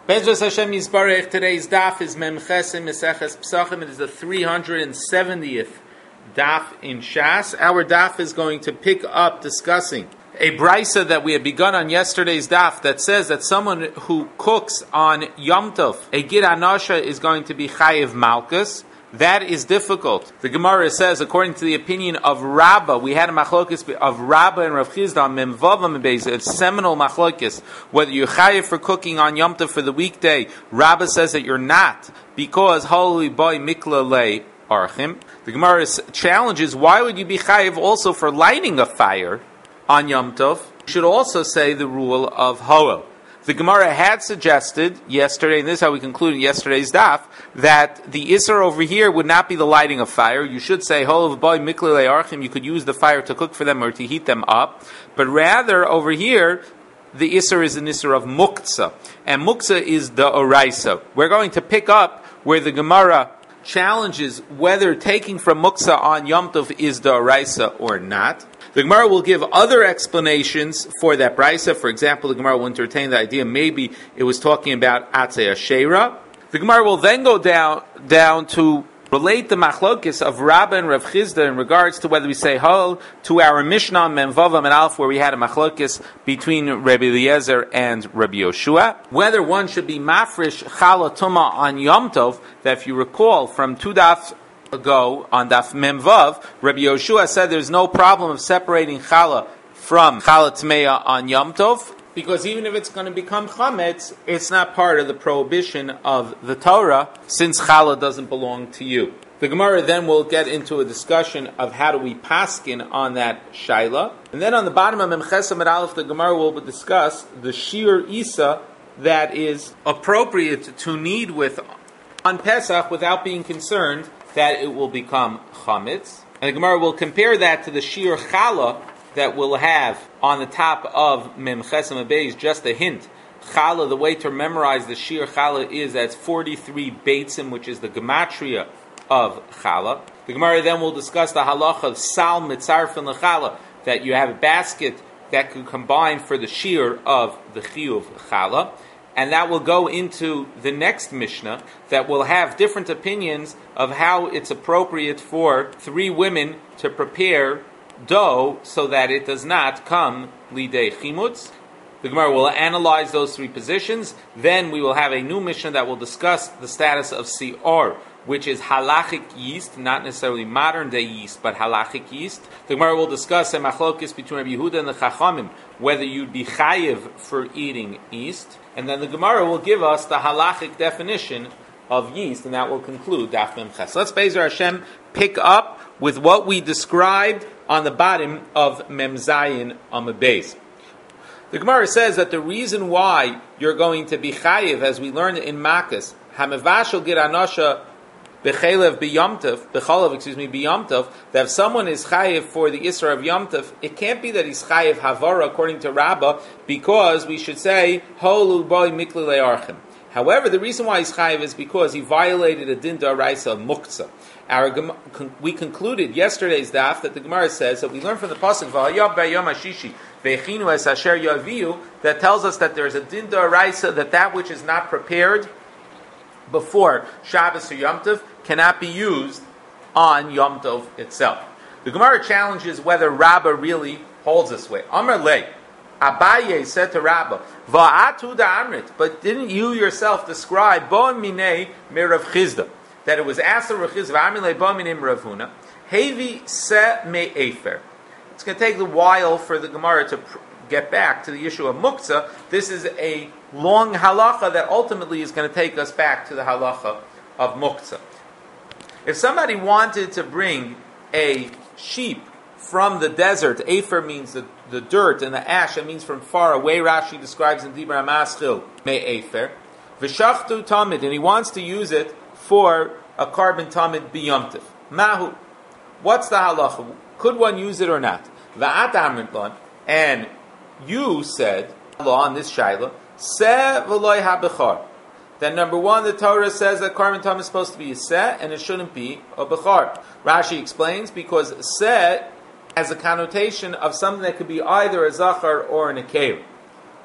Bezos Hashem Yisbarech. Today's daf is Memchesim Meseches Psachim. It is the 370th daf in Shas. Our daf is going to pick up discussing a brisa that we had begun on yesterday's daf that says that someone who cooks on Yom Tov, a Gid Anasha, is going to be Chayiv Malkus. That is difficult. The Gemara says, according to the opinion of Rabbah, we had a machlokes of Rabbah and Rav Chizda on Memvavam Beis. It's seminal machlokes. Whether you're chayiv for cooking on Yom Tov for the weekday, Rabbah says that you're not, because holy boy mikla lei archim. The Gemara challenges, why would you be chayiv also for lighting a fire on Yom Tov? You should also say the rule of Hoel. The Gemara had suggested yesterday, and this is how we concluded yesterday's daf, that the Isser over here would not be the lighting of fire. You should say, Holav boy mikle le'archim, you could use the fire to cook for them or to heat them up. But rather, over here, the Isser is an Isser of Muktzah. And Muktzah is the Oraisa. We're going to pick up where the Gemara challenges whether taking from Muktzah on Yom Tov is the Oraisa or not. The Gemara will give other explanations for that brisa. For example, the Gemara will entertain the idea maybe it was talking about Atzei Asherah. The Gemara will then go down to relate the machlokes of Rabbah and Rav Chizda in regards to whether we say Hol to our Mishnah Memvavam and Alf, where we had a machlokes between Rabbi Eliezer and Rabbi Yoshua, whether one should be mafresh chala tuma on Yom Tov. That, if you recall from two dafs ago on Daf Memvav, Rabbi Yoshua said there's no problem of separating challah from challah tmeya on Yom Tov, because even if it's going to become chametz, it's not part of the prohibition of the Torah, since challah doesn't belong to you. The Gemara then will get into a discussion of how do we paskin on that shaila, and then on the bottom of Memches Amud Aleph, the Gemara will discuss the shir isa that is appropriate to knead with on Pesach without being concerned that it will become chametz. And the Gemara will compare that to the shir challah that we'll have on the top of Mem Chesem Beis. Just a hint. Challah, the way to memorize the shir challah is that's 43 beitzim, which is the gematria of challah. The Gemara then will discuss the halacha of sal mitzarfin lechallah, that you have a basket that could combine for the shir of the chiyuv challah. And that will go into the next Mishnah that will have different opinions of how it's appropriate for three women to prepare dough so that it does not come lidei chimutz. The Gemara will analyze those three positions. Then we will have a new Mishnah that will discuss the status of si'or, which is halachic yeast, not necessarily modern day yeast, but halachic yeast. The Gemara will discuss a machlokes between Rabbi Yehuda and the Chachamim, whether you'd be chayiv for eating yeast. And then the Gemara will give us the halachic definition of yeast, and that will conclude Daf Memches. Let's, Be'ezer Hashem, pick up with what we described on the bottom of Mem Zayin Amud Beis. The Gemara says that the reason why you're going to be chayiv, as we learned in Makkas, Hamevashel Gid Anasha b'chalav b'yom tov, that if someone is chayiv for the Isra of Yom Tov, it can't be that he's chayiv havara according to Rabbah, because we should say holu boy mikli le'archim. However, the reason why he's chayiv is because he violated a din d'oraisa of muktzah. We concluded yesterday's daf that the Gemara says that we learn from the pasuk v'hayam b'yom hashishi ve'chinu es asher yaviu, that tells us that there is a din d'oraisa that which is not prepared before Shabbos or Yom Tov cannot be used on Yom Tov itself. The Gemara challenges whether Rabbah really holds this way. Amar lei, Abaye said to Rabbah, Va'atu da'amrit, but didn't you yourself describe Bo minei mirav Chizda, that it was Asa Rav Chizda, V'amilei Bo minei mirav Huna, Hevi se me efer. It's going to take a while for the Gemara to get back to the issue of muktzah. This is a long halacha that ultimately is going to take us back to the halacha of muktzah. If somebody wanted to bring a sheep from the desert, Efer means the dirt and the ash, it means from far away. Rashi describes in Dibra Maschil, Me Efer, V'shachtu tamid, and he wants to use it for a carbon tamid biyomtiv. Mahu, what's the halacha? Could one use it or not? Va'at amrit, and you said, law on this shaila, se v'loy ha-bechar. Then number one, the Torah says that carbon tam is supposed to be a se, and it shouldn't be a bechar. Rashi explains, because se has a connotation of something that could be either a zachar or an akev.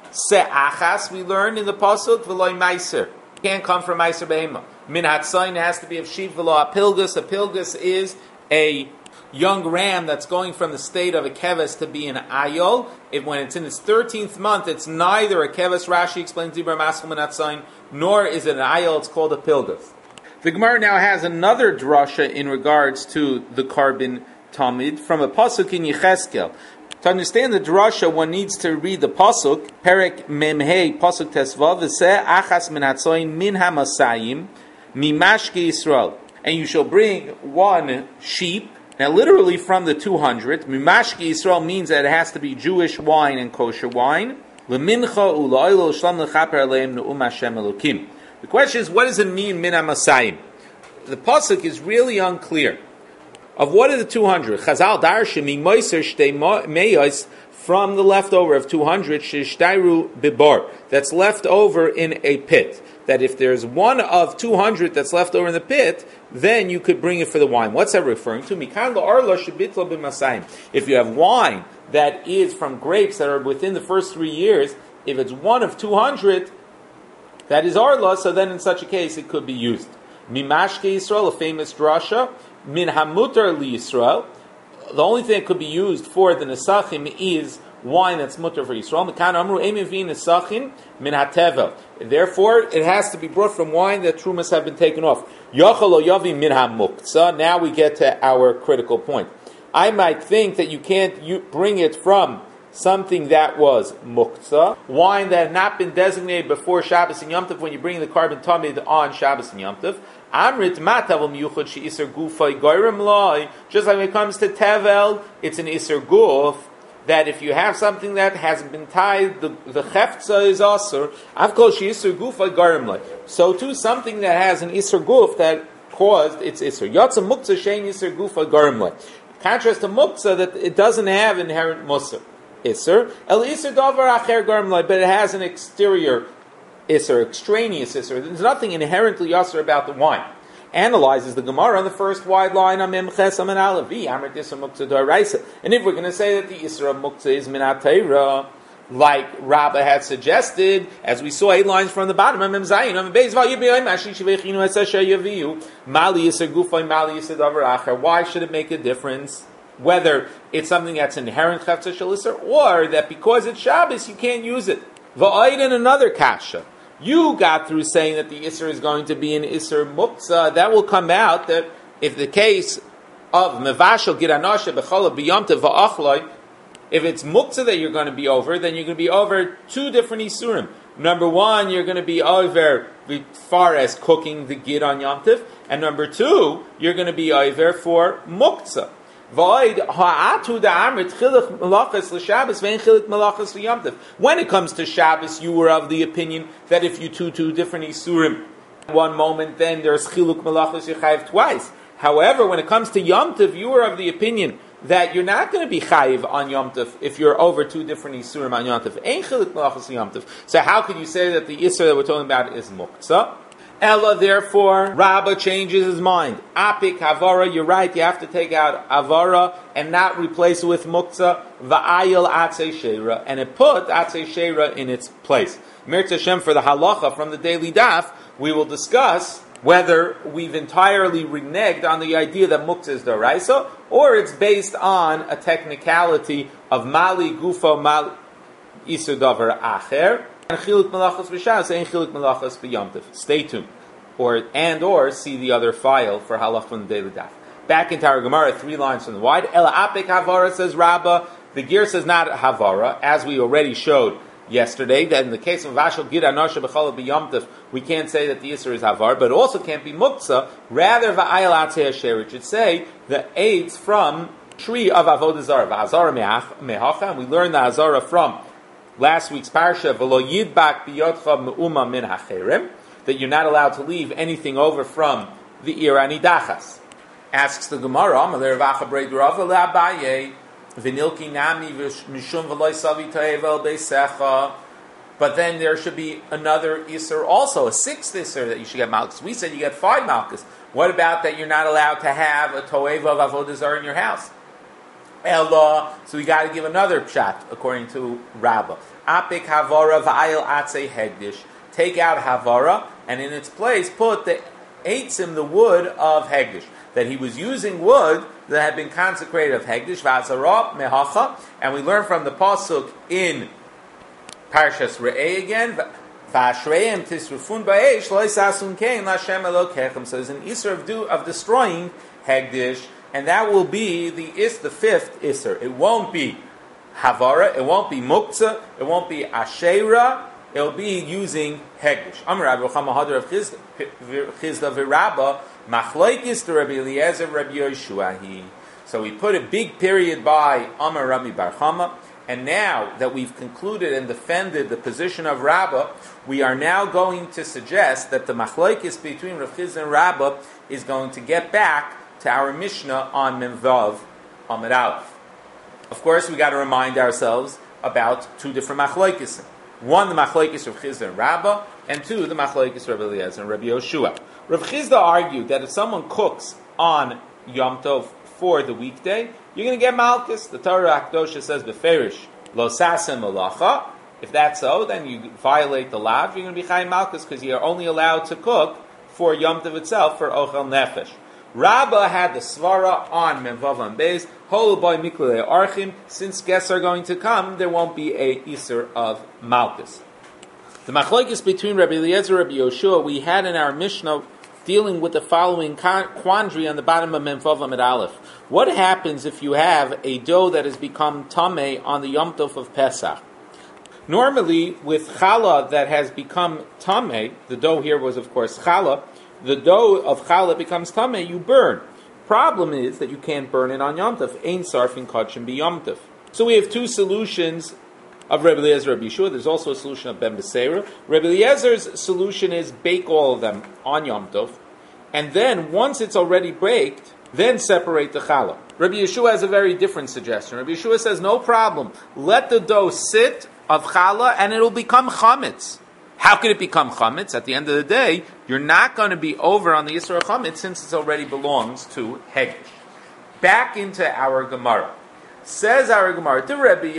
Se'achas, we learn in the pasuk, v'loy meiser. Can't come from meiser behema. Min hatzayin has to be of sheep, v'lo apilgus. A pilgus is a young ram that's going from the state of a keves to be an ayol. When it's in its 13th month, it's neither a keves, Rashi explains Dibur Maschel min hatzayin, nor is it an ayol, it's called a pilgus. The Gemara now has another drasha in regards to the carbon tamid from a pasuk in Yecheskel. To understand the drasha, one needs to read the pasuk, Perek Memhei, pasuk Tesvav, V'seh achas min hatzoyin min hamasayim, mimashke Yisrael. And you shall bring one sheep, now literally from the 200, mimashke Yisrael means that it has to be Jewish wine and kosher wine, lemincha u'la'ilo shlam lechaper aleim ne'um Hashem Elokim. The question is, what does it mean, min hamasayim? The pasuk is really unclear. Of what are the 200? Chazal darsha mi moiser shtei meyos, from the leftover of 200 shishtairu bibar, that's left over in a pit. That if there's one of 200 that's left over in the pit, then you could bring it for the wine. What's that referring to? Mikan la'arla shebitla b'masayim. If you have wine that is from grapes that are within the first 3 years, if it's one of 200, that is arla, so then in such a case it could be used. Mimashke Yisrael, a famous drasha, min hamutar li Yisrael. The only thing that could be used for the nesachim is wine that's mutar for Yisrael. Mekan amru emin v'in nesachim min hatevel. Therefore, it has to be brought from wine that trumas have been taken off. Yachal o yavi min hamuktzah. Now we get to our critical point. I might think that you can't bring it from something that was muktzah, wine that had not been designated before Shabbos and Yom Tov when you bring the carbon tamid on Shabbos and Yom Tov. Amrit matavel miyuchad she iser gufay goyrem loy. Just like when it comes to tevel, it's an iser guf, that if you have something that hasn't been tied, the cheftza is asur. I've called she iser gufay goyrem loy. So too, something that has an iser guf that caused its iser. Yatsa muktzah shein iser gufay goyrem loy. Contrast to muktzah that it doesn't have inherent musar. Isser. El Isser Davar Acher Garmlai, but it has an exterior Isser, extraneous Isser. There's nothing inherently Yasser about the wine. Analyzes the Gemara on the first wide line on Memches Aman Alavi, Amrit Isser Muktzah Doraisa. And if we're going to say that the Isser of Muktzah is Minat Teira, like Rabbah had suggested, as we saw 8 lines from the bottom of Mem Zayin, Mali Isser Gufay, Mali Isser Davar Acher. Why should it make a difference? Whether it's something that's inherent Chavtza Shel Isser, or that because it's Shabbos, you can't use it. V'ayid in another kasha. You got through saying that the Isser is going to be an Isser Muktzah. That will come out that if the case of Mevashel Giranasha B'chala B'yamtev V'achloi, if it's Muktzah that you're going to be over, then you're going to be over 2 different Isurim. Number 1, you're going to be over as far as cooking the Gid on Yom Tov, and number 2, you're going to be over for Muktzah. When it comes to Shabbos, you were of the opinion that if you do 2 different Isurim one moment, then there's Chiluk Malachos Yechayiv twice. However, when it comes to Yom Tov, you were of the opinion that you're not going to be Chayiv on Yom Tov if you're over 2 different Isurim on Yom Tov. Ein Chiluk Malachos Yom Tov. So how could you say that the Isur that we're talking about is Muktzah? Ella, therefore, Rabbah changes his mind. Apik, Havara, you're right, you have to take out Havara and not replace it with Muktzah. Va'ayil Atzei Sheira, and it put Atzei Sheira in its place. Mirz Hashem, for the halacha from the daily daf, we will discuss whether we've entirely reneged on the idea that Muktzah is Doraisa, or it's based on a technicality of Mali Gufo Mali Isur Davar Acher, stay tuned, or see the other file for halach from the daily daf. Back into our Gemara, 3 lines from the wide. Ela apik havara, says Rabbah. The gear says not havara, as we already showed yesterday. That in the case of Vashal Gid Anosha B'chala B'Yom, we can't say that the Isser is havar, but it also can't be muktzah. Rather, va'ayil atzei asher, it should say the aids from tree of avodah zarah, va'azara mehacha, and we learn the azara from last week's parsha, v'lo yidbak biyotcha me'uma min hacherem, that you're not allowed to leave anything over from the irani dachas. Asks the Gemara, Amalei Ravacha Brei Rava le'Abaye, v'nilki nami mishum v'loi savi ta'evel beisecha. But then there should be another Isser also, a 6th Isser that you should get Malchus. We said you get 5 Malchus. What about that you're not allowed to have a Toeva of Avodah Zarah in your house? Ella, so we got to give another pshat according to Rabbah. Apik havara v'ayil atze hegdish. Take out havara, and in its place put the eitzim, the wood of hegdish. That he was using wood that had been consecrated of hegdish, v'azara mehacha, and we learn from the pasuk in Parshas Re'eh again, v'ashreim tisrufun ba'esh lo yisasun kein l'Hashem Elokechem. So there's an isur of destroying hegdish, and that will be the fifth isur. It won't be havara, it won't be muktzah, it won't be asherah, it will be using hegdish. Amar Rabbi Yochanan Hadar of Chisda v'Rabba Machlokes to Rabbi Eliezer, Rabbi Yoshua. So we put a big period by Amar Rabbi Bar Chama, and now that we've concluded and defended the position of Rabbah, we are now going to suggest that the Machlokes between Rav Chisda and Rabbah is going to get back to our Mishnah on Memvav Amud Aleph. Of course, we got to remind ourselves about two different Machlokes. One, the Machlokes of Chisda and Rabbah, and two, the Machlokes of Rabbi Eliezer and Rabbi Yoshua. Rav Chisda argued that if someone cooks on Yom Tov for the weekday, you're going to get Malchus. The Torah Akdosha says, Beferish, Lo Sasem Malacha. If that's so, then you violate the law. You're going to be Chayim Malchus because you're only allowed to cook for Yom Tov itself, for Ochel Nefesh. Rabbah had the Svara on Memvav and Beis, Hol Boy Miklei Archim. Since guests are going to come, there won't be a Isser of Malchus. The Machlokes between Rabbi Eliezer and Rabbi Yoshua we had in our Mishnah dealing with the following quandary on the bottom of Memvav Amud Aleph. What happens if you have a dough that has become tameh on the Yom Tov of Pesach? Normally, with challah that has become tameh, the dough here was of course challah, the dough of challah becomes tameh, you burn. Problem is that you can't burn it on Yom Tov. Ein sarfin kodshim bi Yom Tov. So we have two solutions of Rabbi Eliezer and Rabbi Yeshua. There's also a solution of Ben Beseira. Rabbi Eliezer's solution is bake all of them on Yom Tov, and then once it's already baked, then separate the challah. Rabbi Yeshua has a very different suggestion. Rabbi Yeshua says, no problem. Let the dough sit of challah and it'll become chametz. How could it become chametz? At the end of the day, you're not going to be over on the Yisra of chametz since it already belongs to Hegdish. Back into our Gemara. Says our Gemara to Rabbi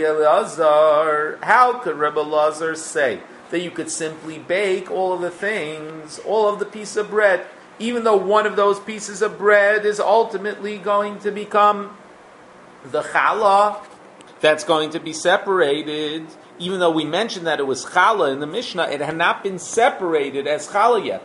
Elazar, how could Rabbi Elazar say that you could simply bake all of the things, all of the piece of bread, even though one of those pieces of bread is ultimately going to become the challah that's going to be separated? Even though we mentioned that it was challah in the Mishnah, it had not been separated as challah yet.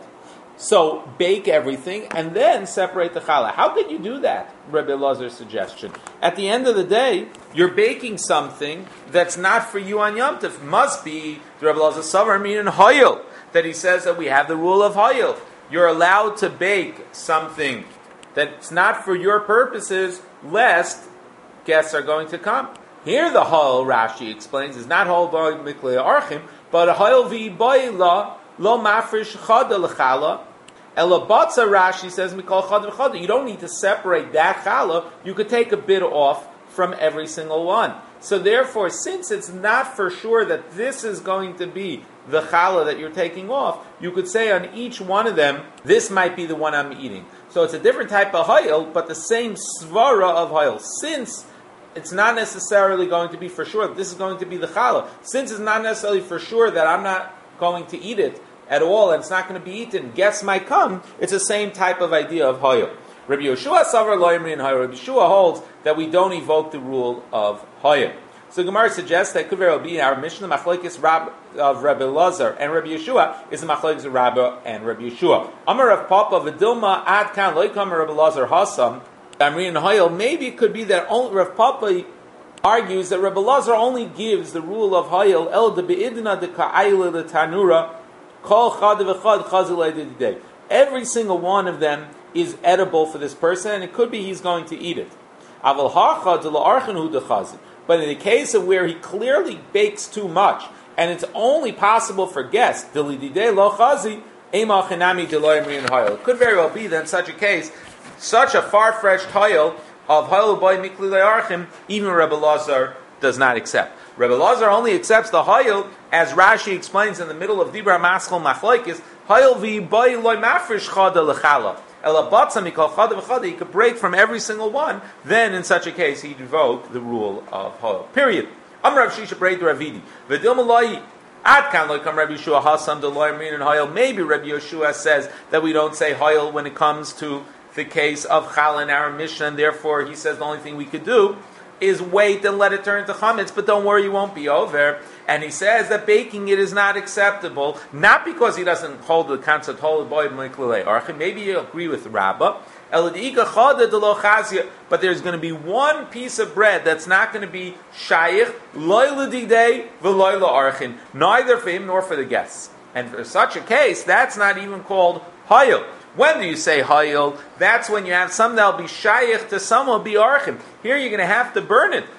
So bake everything and then separate the challah. How could you do that? Rabbi Elazar's suggestion. At the end of the day, you're baking something that's not for you on Yom Tov. Must be the Rabbi Elazar Savar meaning Hoyel, that he says that we have the rule of Hoyel. You're allowed to bake something that's not for your purposes, lest guests are going to come. Here the Hoyel, Rashi explains, is not Hoyel by Miklei Archim, but a Hoyel v'Ibayla lo mafresh chada l'chala. Elabatza, Rashi says, Mikol chada v'chada. You don't need to separate that challah. You could take a bit off from every single one. So therefore, since it's not for sure that this is going to be the challah that you're taking off, you could say on each one of them, this might be the one I'm eating. So it's a different type of hoyel, but the same svara of hoyel. Since it's not necessarily going to be for sure that this is going to be the challah, since it's not necessarily for sure that I'm not going to eat it at all, and it's not going to be eaten, guests might come, it's the same type of idea of hoyel. Rabbi Yoshua Savar Lo Yimri and Hoyel. Rabbi Yeshua holds that we don't evoke the rule of hoyel. So Gemara suggests that could very well be our Mishnah, the Machlokes of Rabbi Elazar and Rabbi Yeshua is the Machlokes of Rabbi and Rabbi Yeshua. Amar of Papa V'dilma Ad Kan Loikam Rabbi Elazar Hasam Amri and Hoyel. Maybe it could be that only Rav Papa argues that Rabbi Elazar only gives the rule of hoyel el de beidna de ka'ayla de tanura kol chad v'chad chazilay de. Every single one of them is edible for this person, and it could be he's going to eat it. Aval hachad de la'archanu de chazil. But in the case of where he clearly bakes too much, and it's only possible for guests, it could very well be that in such a case, such a far-fetched hoyel of hoyel boy mikli le'archim, even Rabbi Elazar does not accept. Rabbi Elazar only accepts the hoyel, as Rashi explains in the middle of Dibra Maschel Machlokes, hoyel v'boy loy mafresh chada l'chala. He could break from every single one, then in such a case he'd invoke the rule of hoyel. Period. Amrav Shisha Breit Ravidi. V'dilmalai Ad Kan Loikam Rabbi Yeshua Hasam Deloy Min and Hoyel. Maybe Rabbi Yeshua says that we don't say Hoyel when it comes to the case of Chal in our Mishnah, and therefore he says the only thing we could do is wait and let it turn to chametz, but don't worry, you won't be over. And he says that baking it is not acceptable, not because he doesn't hold the concept, maybe you agree with Rabbah, but there's going to be one piece of bread that's not going to be shayich, neither for him nor for the guests. And for such a case, that's not even called hayil. When do you say hayil? That's when you have something that will be shayich to someone, be archim. Here you're going to have to burn it.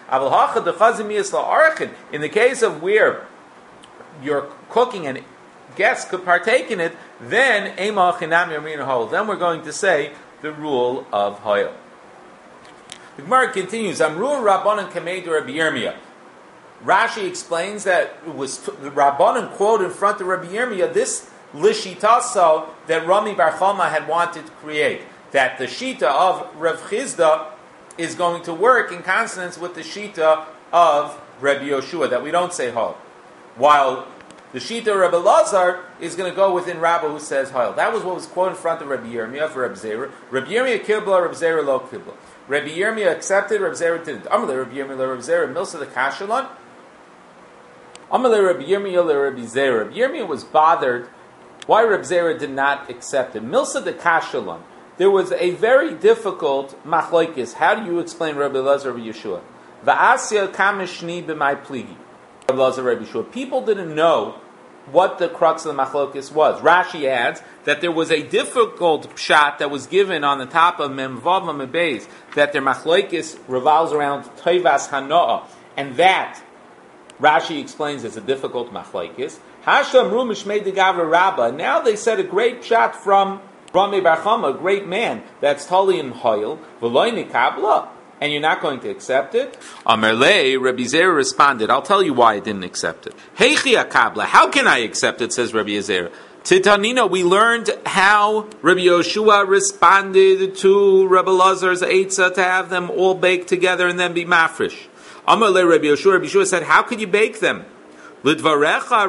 In the case of where you're cooking and guests could partake in it, then we're going to say the rule of hayil. The Gemara continues. Amru Rabbanan Kamei to Rabbi Yirmiyah. Rashi explains that it was the Rabbanan quote in front of Rabbi Yirmiyah this Lishitaso that Rami Bar Chama had wanted to create, that the Shita of Rav Chizda is going to work in consonance with the Shita of Rabbi Yoshua, that we don't say Hol, while the Shita of Rabbi Lazar is going to go within Rabbah who says Hol. That was what was quoted in front of Rabbi Yirmiyah for Rabbi Zera. Rabbi Yirmiyah kibla, Rabbi Zera lo kibla. Rabbi Yirmiyah accepted, Rabbi Zera didn't. Amalei Rabbi Yirmiyah, Rabbi Zera, Milsa the Kashalon. Amalei Rabbi Yirmiyah, Rabbi Zera. Rabbi Yirmiyah was bothered why Reb Zera did not accept it. Milsa de Kashalon. There was a very difficult machlokes. How do you explain Rabbi Elazar, Rabbi Yeshua? Va'asya kamishni b'mai pligi. Rabbi Elazar, Rabbi Yeshua. People didn't know what the crux of the machlokes was. Rashi adds that there was a difficult pshat that was given on the top of Memvav Mebeis, that their machlokes revolves around Toivas Hanoah, and that Rashi explains as a difficult machlokes. Hashamru mishmei de Gavra Rabba. Now they said a great pshat from Rami Bar Chama, a great man, that's Tali and Hoyel, V'loy nikabla, and you're not going to accept it? Amerlei, Rabbi Zera responded, I'll tell you why I didn't accept it. Heichi akabla, how can I accept it, says Rabbi Zera. Titanina, we learned how Rabbi Yoshua responded to Rabbi Lazar's eitzah to have them all baked together and then be mafresh. Amerlei, Rabbi Yoshua said, how could you bake them? Lidvarecha,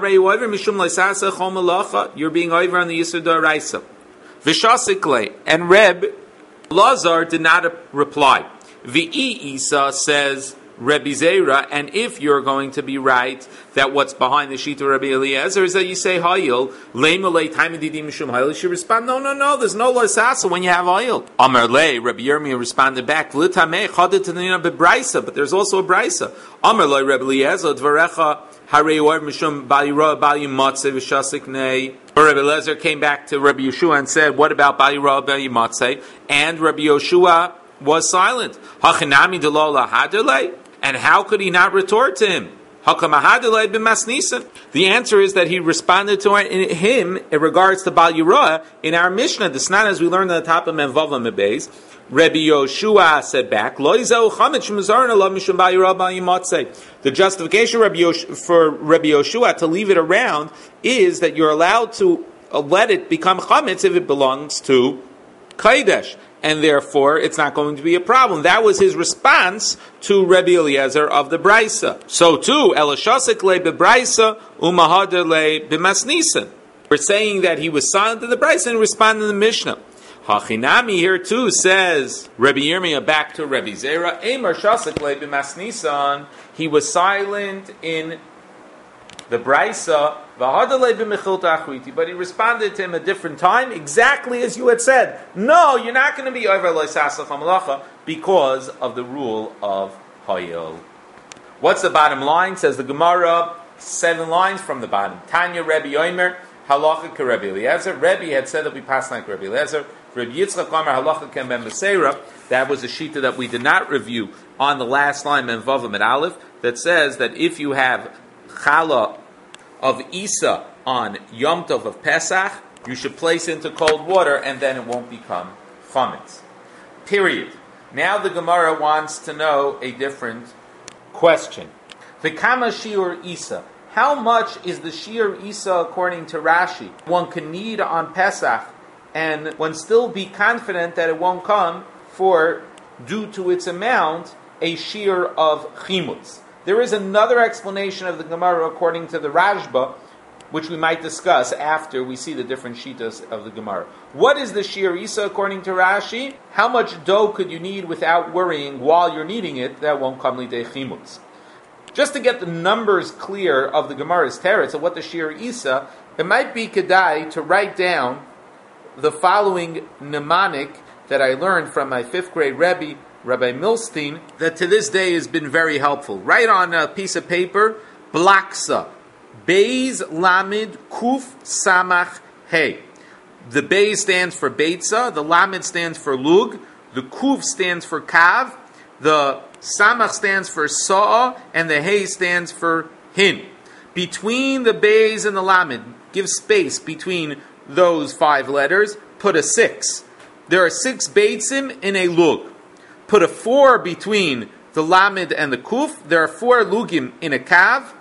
you're being over on the Yisur D'Oraisa. Vishasikle, and Reb Lazar did not reply. V'i Isa, says Rebbe Zera, and if you're going to be right, that what's behind the Shita Rabbi Eliezer is that you say Hayil, Leimalei Taimididi Mishum Hayil, you should respond, no, there's no Loisasa when you have Hayil. Amar Lei, Rabbi Yirmiyah responded back, V'litamei Chadet Tanina Bebraisa, but there's also a Braisa. Amar Lei, Rabbi Eliezer, Dvarecha, Harei Oiv Mishum Balira Balim Matzeh V'shasik Nei. Rabbi Eliezer came back to Rabbi Yeshua and said, what about Balira Balim Matzeh? And Rabbi Yeshua was silent. Hachinami Delola Hadelei? And how could he not retort to him? The answer is that he responded to him in regards to Bal Yirah in our Mishnah. The Snan, as we learned on the top of Menvav Mebeis, Rabbi Yoshua said back, the justification for Rabbi Yoshua to leave it around is that you're allowed to let it become chametz if it belongs to Kodesh, and therefore it's not going to be a problem. That was his response to Rabbi Eliezer of the Braisa. So too, Elashasik le bebraisa umahader le b'masnisan. We're saying that he was silent in the Braisa and responded to the Mishnah. Hachinami here too says Rabbi Yirmiyah back to Rabbi Zera. Eimer shasik le b'masnisan. He was silent in the Braisa. But he responded to him a different time, exactly as you had said. No, you're not going to be over loisasach because of the rule of Hayil. What's the bottom line? Says the Gemara, 7 lines from the bottom. Tanya Rebbe Omer, halacha ke Rebbe Eliezer. Rebbe had said that we pass like Rebbe Eliezer. Rebbe Yitzchak Omer halacha ke ben Beseira. That was a shita that we did not review on the last line, Menvav Med Aleph, that says that if you have challah of Isa on Yom Tov of Pesach, you should place into cold water and then it won't become chametz. Period. Now the Gemara wants to know a different question. V'kama shiur Isa. How much is the shiur Isa according to Rashi? One can need on Pesach and one still be confident that it won't come for, due to its amount, a shiur of chimutz. There is another explanation of the Gemara according to the Rashba, which we might discuss after we see the different shitas of the Gemara. What is the Shir Isa according to Rashi? How much dough could you need without worrying while you're kneading it that won't come lidei chimutz? Just to get the numbers clear of the Gemara's teretz of what the Shir Isa, it might be kedai to write down the following mnemonic that I learned from my 5th grade Rebbe, Rabbi Milstein, that to this day has been very helpful. Write on a piece of paper, Blaksa, Beis Lamed Kuf Samach Hey. The Beis stands for Beitza, the Lamed stands for Lug, the Kuf stands for Kav, the Samach stands for Sa'a, and the Hey stands for Hin. Between the Beis and the Lamed, give space between those 5 letters, put a 6. There are 6 Beitzim in a Lug. Put a 4 between the Lamed and the Kuf. There are 4 Lugim in a Kav.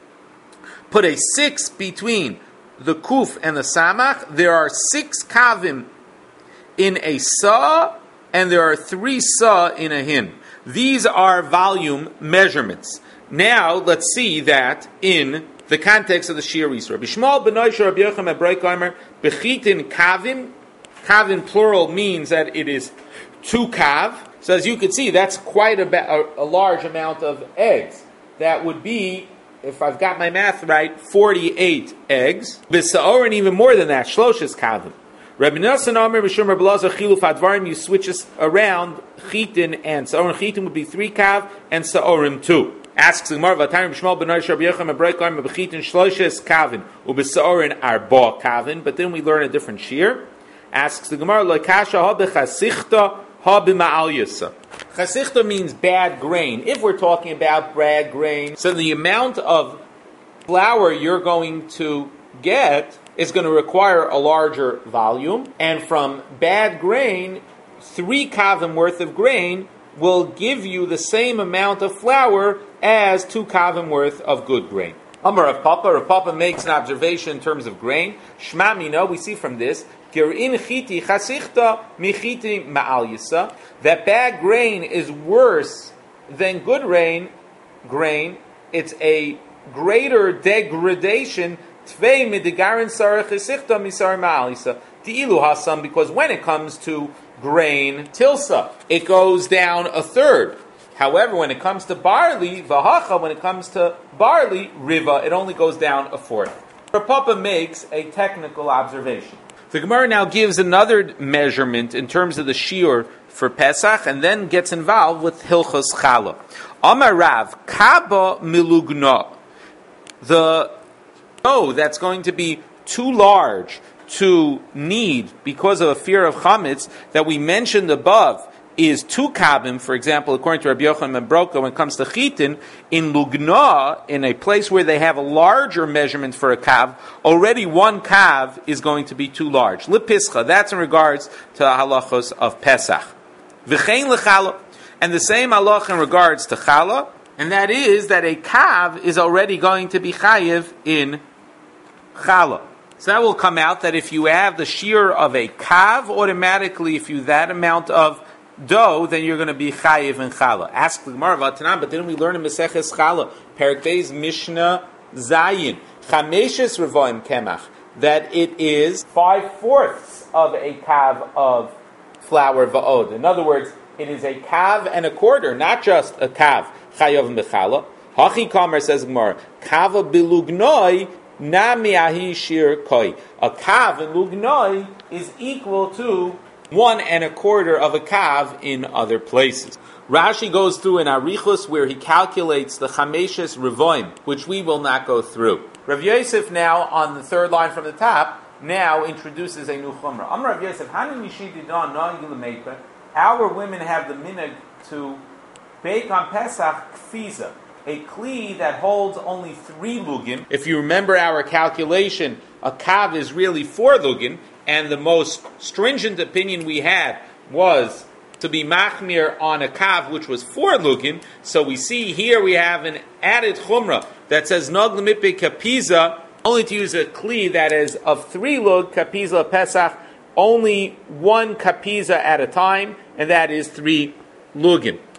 Put a 6 between the Kuf and the Samach. There are 6 Kavim in a Sa, and there are 3 Sa in a Hin. These are volume measurements. Now, let's see that in the context of the Shir Yisrael. Bishmal b'noi shel Rabbi Yochanan ben Brokeimer b'chitin kavim. Kavim plural means that it is 2 kav. So as you can see, that's quite a large amount of eggs. That would be, if I've got my math right, 48 eggs. B'sa'or, and even more than that, shloshes kavim. Rabbi Nosson Omer b'shum Rabbi Elazar chiluf advarim, you switch us around, chitin and sa'orim. Chitin would be 3 kav, and sa'orim 2. Asks the Gemara, "V'atayim b'shmal b'noi shel Rabbi Yochanan ben Brokeimer b'chitin shloshes kavin u'b'sa'orin arba kavin." But then we learn a different shir. Asks the Gemara, "Lo kasha ha b'chasichta ha b'ma'al yisa." Chasichta means bad grain. If we're talking about bad grain, so the amount of flour you're going to get is going to require a larger volume, and from bad grain, 3 kavim worth of grain will give you the same amount of flour as 2 kavim worth of good grain. Amar Rav Papa. Rav Papa makes an observation in terms of grain. Shma mino, we see from this, Gerin chiti chasichta michiti ma'al yisa, that bad grain is worse than good grain. It's a greater degradation tvei midigarin sarah chasichta misar ma'al yisa. Ti'ilu hasam, because when it comes to grain tilsa, it goes down a third. However, when it comes to barley, vahacha, when it comes to barley, riva, it only goes down a fourth. Rav Papa makes a technical observation. The Gemara now gives another measurement in terms of the shiur for Pesach, and then gets involved with Hilchos Challah. Amar Rav, Kaba milugna. The dough that's going to be too large to knead because of a fear of chametz that we mentioned above is 2 kavim, for example, according to Rabbi Yochanan ben Broka, when it comes to chitin, in lugna, in a place where they have a larger measurement for a kav, already 1 kav is going to be too large. Lipischa, that's in regards to the halachos of Pesach. V'chein lechala, and the same halach in regards to challah, and that is that a kav is already going to be chayiv in challah. So that will come out that if you have the shear of a kav, automatically, if you that amount of dough, then you're going to be chayiv in challah. Ask the Gemara Vatanan, but didn't we learn in Maseches Challah, Perek Beis Mishnah Zayin, Chameshes Revoim Kemach, that it is 5/4 of a kav of flour va'od. In other words, it is a kav and a quarter, not just a kav chayav in challah. Hachi Kamer, says Gemara, kava bilugnoi nami ahi shir koi. A kav in lugnoi is equal to 1 1/4 of a kav in other places. Rashi goes through an arichus where he calculates the chameshes revoim, which we will not go through. Rav Yosef now, on the 3rd line from the top, now introduces a new chumrah. Amar Rav Yosef, our women have the minhag to bake on Pesach kfiza, a kli that holds only 3 lugin. If you remember our calculation, a kav is really 4 lugin, and the most stringent opinion we had was to be machmir on a kav which was 4 lugin. So we see here we have an added chumrah that says nog lemipe kapiza, only to use a kli that is of 3 lug, kapiza pesach, only 1 kapiza at a time, and that is 3 lugin.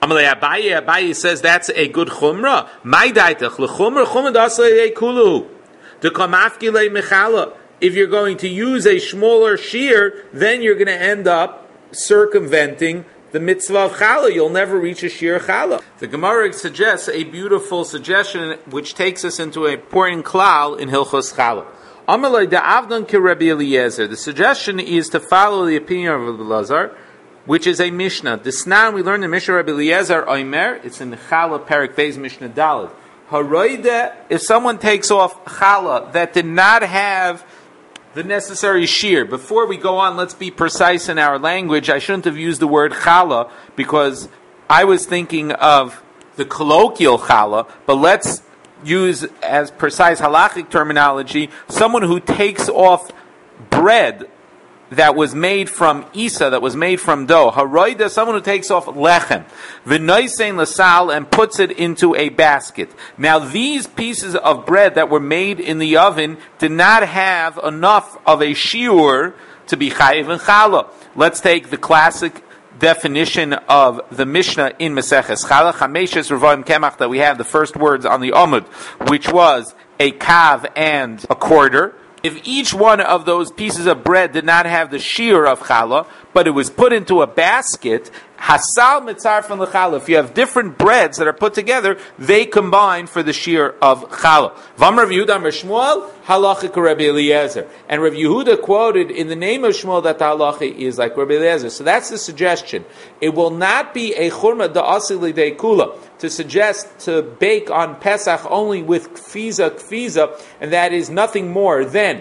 Amalei Abaye says that's a good chumrah. My daitach lechumrah dasle kulu. The kamafki le mechala. If you're going to use a smaller shear, then you're going to end up circumventing the mitzvah of challah. You'll never reach a shear challah. The Gemara suggests a beautiful suggestion which takes us into an important klal in Hilchos Challah. Amalei da'avdan ki Rabbi Eliezer. The suggestion is to follow the opinion of Rabbi Elazar, which is a Mishnah. Disnan, we learned the Mishnah Rabbi Eliezer Omer. It's in the Challah Perek Beis Mishnah Daled. Haroide, if someone takes off challah that did not have the necessary shear. Before we go on, let's be precise in our language. I shouldn't have used the word challah because I was thinking of the colloquial challah, but let's use as precise halachic terminology, someone who takes off bread that was made from isa, that was made from dough. Haroida, someone who takes off lechem. V'noisein lasal, and puts it into a basket. Now these pieces of bread that were made in the oven did not have enough of a shiur to be chayiv and challah. Let's take the classic definition of the Mishnah in Maseches Challah, Chameshes Revaim Kemach, that we have the first words on the Amud, which was a kav and a quarter. If each one of those pieces of bread did not have the shear of challah, but it was put into a basket, hasal mitzar from the challah. If you have different breads that are put together, they combine for the shear of challah. Vam Rav Yehuda Amar Shmuel, halachic Rabbi Eliezer. And Rav Yehuda quoted in the name of Shmuel that the halacha is like Rabbi Eliezer. So that's the suggestion. It will not be a churma da'asi lidei kula, to suggest to bake on Pesach only with kfiza, and that is nothing more than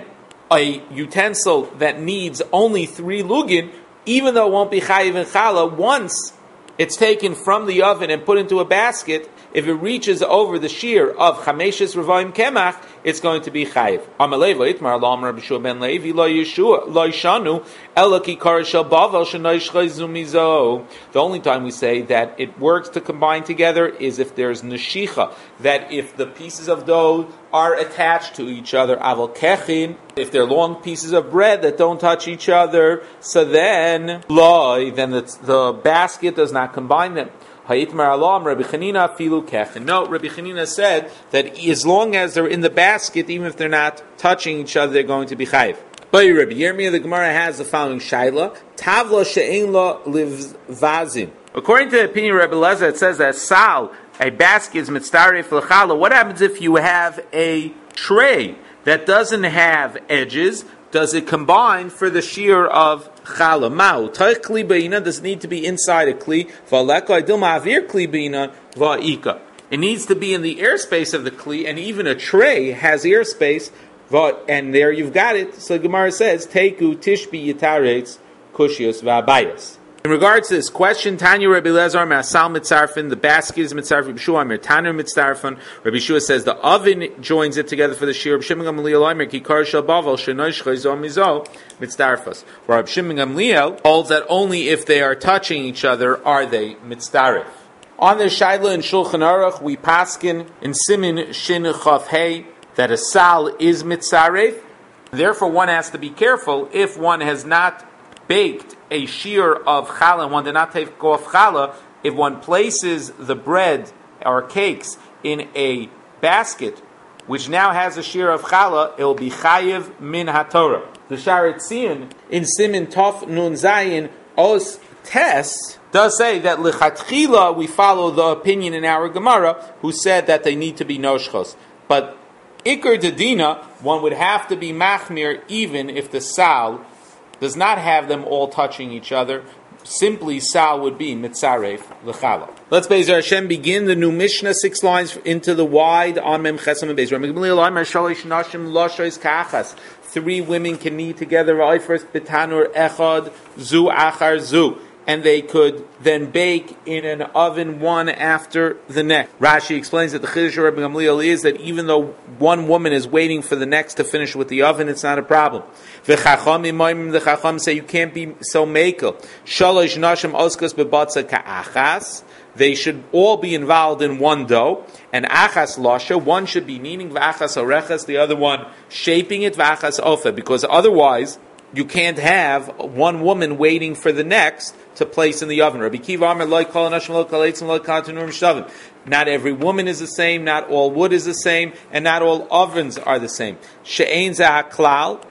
a utensil that needs only 3 lugin, even though it won't be chayiv and challah. Once it's taken from the oven and put into a basket, if it reaches over the shear of chameshes revaim kemach, it's going to be chayiv. Amalei v'itmar lo Rabbi Shua ben Levi lo yishanu ela ki kar shel bavel shenoishchayzu mizo. The only time we say that it works to combine together is if there's neshicha, that if the pieces of dough are attached to each other, aval kechin, if they're long pieces of bread that don't touch each other, so then the basket does not combine them. No, Rabbi Chanina said that as long as they're in the basket, even if they're not touching each other, they're going to be chayiv. But Rabbi Yirmiyah, the Gemara has the following shaila: Tavla she'ein lo livvazim. According to the opinion of Rabbi Elazar, it says that sal, a basket, is mitzaref l'challah. What happens if you have a tray that doesn't have edges? Does it combine for the shear of challah? Ma'u toich kli beina does need to be inside a kli. V'aleko idil ma'avir kli beina va'ika. It needs to be in the airspace of the kli, and even a tray has airspace. And there you've got it. So the Gemara says, "Teiku tishbi yitaretz kushios va'abayas." In regards to this question, Tanya Rabbi Elazar Ma'asal Mitzarfin, the basket is Mitzarfin. Rabbi Shua Amir Tanner Mitzarfin. Rabbi Shua says the oven joins it together for the shear. Rabbi Shimon Gamliel Amir Kikar Shel Bavel Shenoish Chayzo Mizo Mitzarfas. Where Rabbi Shimon Gamliel holds that only if they are touching each other are they Mitzarif. On the Shaila and Shulchan Aruch, we paskin in Simin Shin Chav Hey that a sal is Mitzarif. Therefore, one has to be careful if one has not baked a shear of challah, one did not take off challah, if one places the bread or cakes in a basket, which now has a shear of challah, it will be chayiv min haTorah. The Sharet Tzion in Simin Tov Nun Zayin Os Tes does say that lichatchila we follow the opinion in our Gemara who said that they need to be noshchos. But Iker Dedina, one would have to be machmir even if the sal does not have them all touching each other. Simply sal would be mitzaref l'chala. Let's Be'ezer Hashem begin the new Mishnah, 6 lines into the wide on Mem Chesam and Be'ezer. 3 women can knit together. First betanur echad zu achar zu, and they could then bake in an oven one after the next. Rashi explains that the Chiddush of Rabbi Gamliel is that even though one woman is waiting for the next to finish with the oven, it's not a problem. The Chacham say you can't be so makel. Shalosh nashim oskas bebatza ka'achas. They should all be involved in one dough. And achas lasha, one should be kneading v'achas orechas, the other one shaping it v'achas ofa, because otherwise you can't have one woman waiting for the next to place in the oven. Rabbi Kiva Amar Lo Kol Nashim Lo Kol Eitzim Lo Kol Tanur Mishavim. Not every woman is the same, not all wood is the same, and not all ovens are the same. She'ein Zeh HaKlal,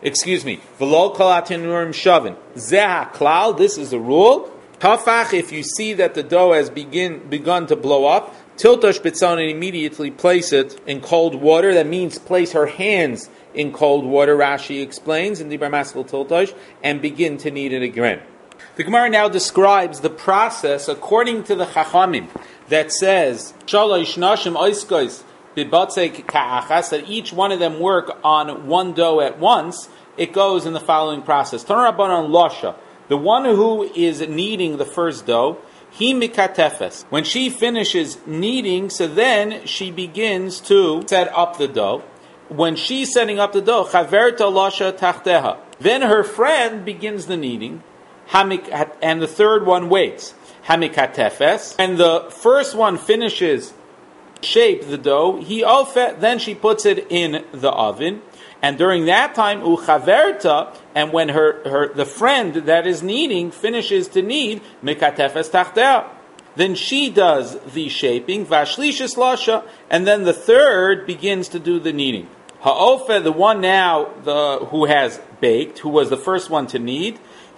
V'lo Kol Tanur Mishavim. Zeh HaKlal, this is the rule. Tafach, if you see that the dough has begun to blow up, Tiltosh Bitzon, and immediately place it in cold water. That means place her hands in cold water, Rashi explains, in Dibar Maskil Tiltosh, and begin to knead it again. The Gemara now describes the process according to the Chachamim that says, Shalosh Nashim Oiskois Bibatzek Ka'achas, that each one of them work on one dough at once. It goes in the following process. Tanur Rabbanan Losha, the one who is kneading the first dough, he mikatefes. When she finishes kneading, so then she begins to set up the dough. When she's setting up the dough, chaverta lasha tachteha. Then her friend begins the kneading, and the third one waits. Hamikatefes. And the first one finishes shape the dough. Then she puts it in the oven. And during that time, uchaverta, and when the friend that is kneading finishes to knead, mikatefes tachteha, then she does the shaping, vashlishis lasha, and then the third begins to do the kneading. Ha'ofe, the one now who has baked, who was the first one to knead,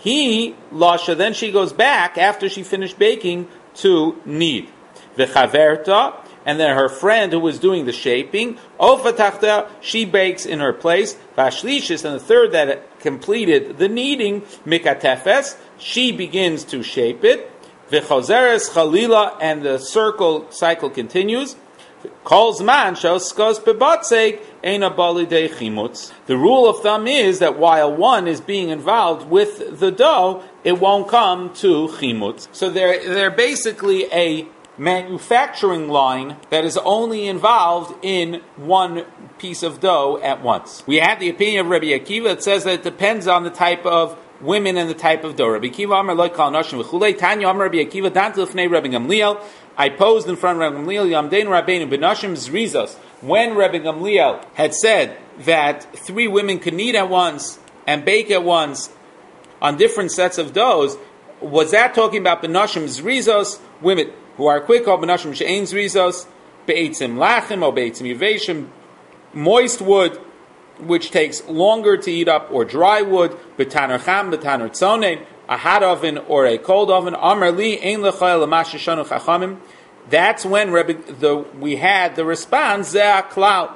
he lasha, then she goes back after she finished baking to knead. V'chaverta, and then her friend who was doing the shaping, Ofa Tachta, she bakes in her place. Vashlishis, and the third that completed the kneading, Mikatefes, she begins to shape it. V'chozeres Chalila, and the cycle continues. Kol Zman Shos Bebatzek Eina Bali De Chimutz. The rule of thumb is that while one is being involved with the dough, it won't come to Chimutz. So they're basically a manufacturing line that is only involved in one piece of dough at once. We have the opinion of Rabbi Akiva that says that it depends on the type of women and the type of dough. Rabbi Akiva Amar Lo Kal Nashim V'chulei Tanya Amar Rabbi Akiva Dantil Fnei Rabbi Gamliel. I posed in front of Rabbi Gamliel Yamdein Rabbeinu B'Nashim Zrizos. When Rabbi Gamliel had said that 3 women could knead at once and bake at once on different sets of doughs, was that talking about B'Nashim Zrizos, women who are quick, or B'Nashim She'ein Zrizos, Be'etzim Lachim, or Be'etzim Yiveshim, moist wood, which takes longer to eat up, or dry wood, B'Taner Cham, B'Taner Tzonein, a hot oven or a cold oven. Amar li ein l'chayil l'mash shanu chachamim. That's when we had the response Zeh HaKlal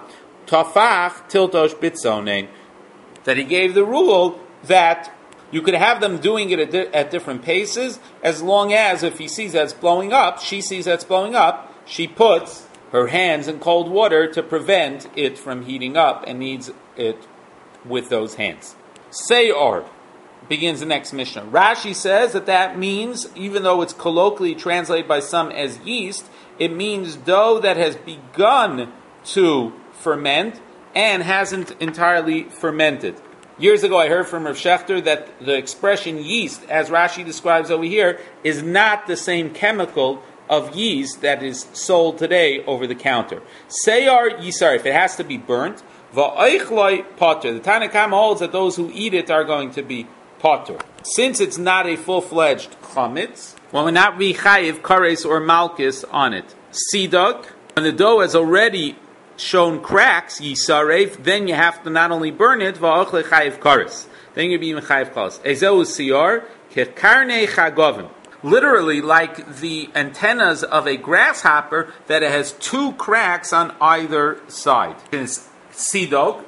Tafach Tiltosh Bitzonein, that he gave the rule that you could have them doing it at different paces, as long as if he sees that it's blowing up, she sees that it's blowing up, she puts her hands in cold water to prevent it from heating up and kneads it with those hands. Seyar begins the next Mishnah. Rashi says that means, even though it's colloquially translated by some as yeast, it means dough that has begun to ferment and hasn't entirely fermented. Years ago I heard from Rav Shechter that the expression yeast, as Rashi describes over here, is not the same chemical of yeast that is sold today over the counter. Seyar yisar, if it has to be burnt, va'oichloi potter. The Tanna Kama holds that those who eat it are going to be potter. Since it's not a full-fledged chametz, one would not be chayiv kares or malchus on it. Sidok, when the dough has already shown cracks, yisarev, then you have to not only burn it, va'ochle chayiv kares. Then you'll be in chayiv kares. Ezeu siyar kekarnei chagovim. Literally like the antennas of a grasshopper, that it has 2 cracks on either side. It's sidok.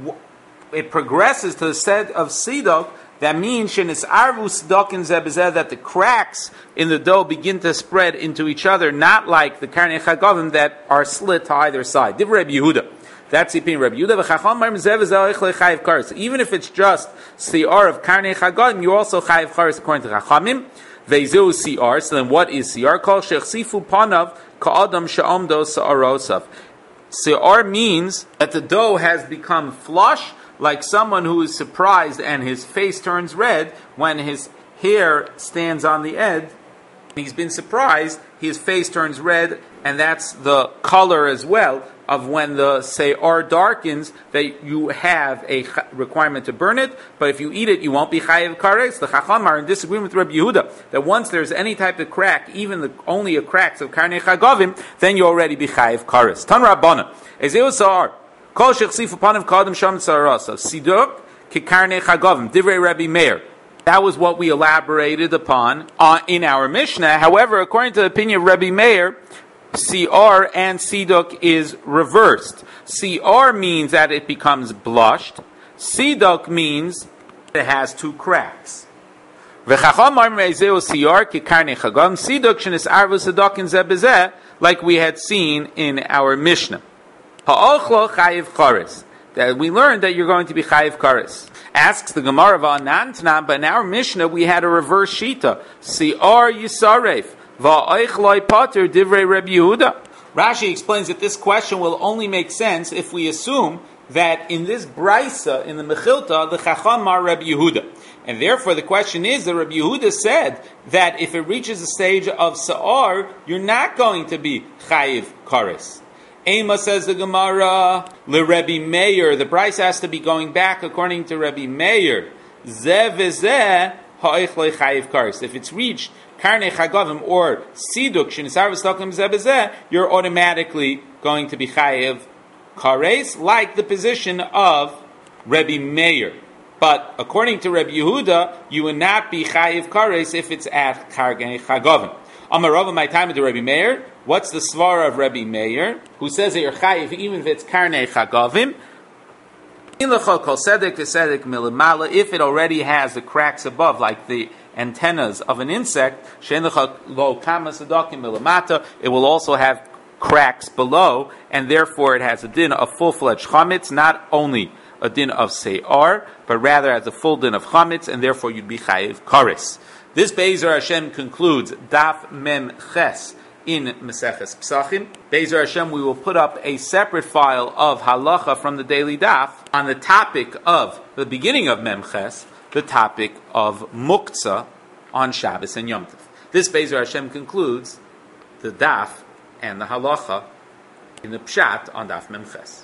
It progresses to the set of sidok. That means that the cracks in the dough begin to spread into each other, not like the karnei chagovim that are slit to either side. Divrei Rabbi Yehuda. That's the opinion of Rabbi Yehuda. Even if it's just si'ar of karnei chagovim, you also chayiv kares according to Chachamim. Ve'zeu si'ar. So then, what is si'ar? Kol shechsifu panav ka'adam she'omdo sa'arosav. Si'ar means that the dough has become flush, like someone who is surprised and his face turns red when his hair stands on the edge He's been surprised, his face turns red, and that's the color as well of when the se'or darkens, that you have a requirement to burn it, but if you eat it, you won't be chayiv kares. The Chacham are in disagreement with Rabbi Yehuda, that once there's any type of crack, even only a cracks of karnei chagavim, then you already be chayiv kares. Tan Rabbana, ezeu sa'ar, kol shechsifu panav kadam sham tzarasa, siduk ki karnei chagavim, divrei Rabbi Meir. That was what we elaborated upon in our Mishnah. However, according to the opinion of Rabbi Meir, Si'ar and Siduk is reversed. Si'ar means that it becomes blushed. Siduk means it has two cracks. Like we had seen in our Mishnah. That we learned that you're going to be chayiv kares. Asks the Gemara v'anantna, but in our Mishnah we had a reverse shita. Si'ar yisaref va'oichloi pater divrei Rabbi Yehuda. Rashi explains that this question will only make sense if we assume that in this brisa, in the Mechilta, the Chacham are Rabbi Yehuda. And therefore the question is that Rabbi Yehuda said that if it reaches the stage of Sa'ar, you're not going to be chayiv kares. Ema, says the Gemara, le Rabbi Meir. The price has to be going back according to Rabbi Meir. Zeh v'zeh ha'ichloi chayiv kares. If it's reached karnei chagavim or siduk shenisar v'stokim zeh v'zeh, you're automatically going to be chayiv kares, like the position of Rabbi Meir. But according to Rabbi Yehuda, you will not be chayiv kares if it's at karnei chagavim. Amarava, my time with the Rabbi Meir. What's the svara of Rabbi Meir, who says that you're chayiv even if it's karnei chagavim? If it already has the cracks above, like the antennas of an insect, it will also have cracks below, and therefore it has a din of full-fledged chametz, not only a din of se'ar, but rather has a full din of chametz, and therefore you'd be chayiv kares. This Be'ezer Hashem concludes Daf Mem Ches in Maseches Psachim. Be'ezer Hashem, we will put up a separate file of halacha from the daily daf on the topic of the beginning of Mem Ches, the topic of Muktzah on Shabbos and Yom Tov. This Be'ezer Hashem concludes the daf and the halacha in the Pshat on Daf Mem Ches.